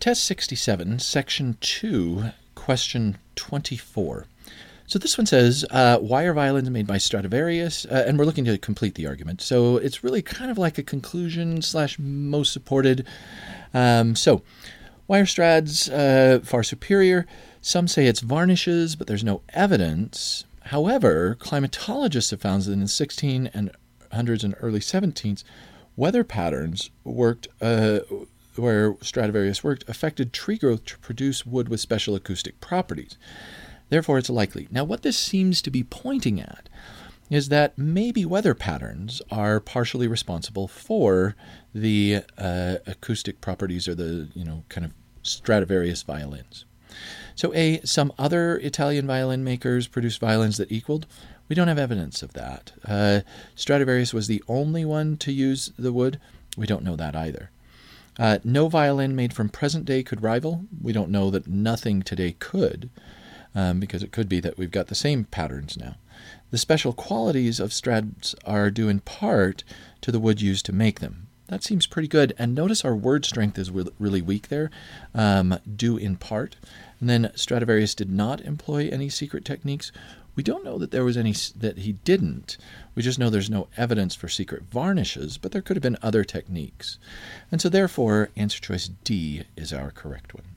Test 67, Section 2, Question 24. So this one says, why are violins made by Stradivarius? And we're looking to complete the argument. So it's really kind of like a conclusion / most supported. So why are Strads far superior? Some say it's varnishes, but there's no evidence. However, climatologists have found that in the 1600s and early 1700s, weather patterns worked where Stradivarius worked affected tree growth to produce wood with special acoustic properties. Therefore, it's likely. Now, what this seems to be pointing at is that maybe weather patterns are partially responsible for the acoustic properties or the, kind of Stradivarius violins. So, some other Italian violin makers produced violins that equaled. We don't have evidence of that. Stradivarius was the only one to use the wood. We don't know that either. No violin made from present day could rival. We don't know that nothing today could, because it could be that we've got the same patterns now. The special qualities of Strads are due in part to the wood used to make them. That seems pretty good. And notice our word strength is really weak there, due in part. And then Stradivarius did not employ any secret techniques. We don't know that there was any that he didn't. We just know there's no evidence for secret varnishes, but there could have been other techniques. And so therefore, answer choice D is our correct one.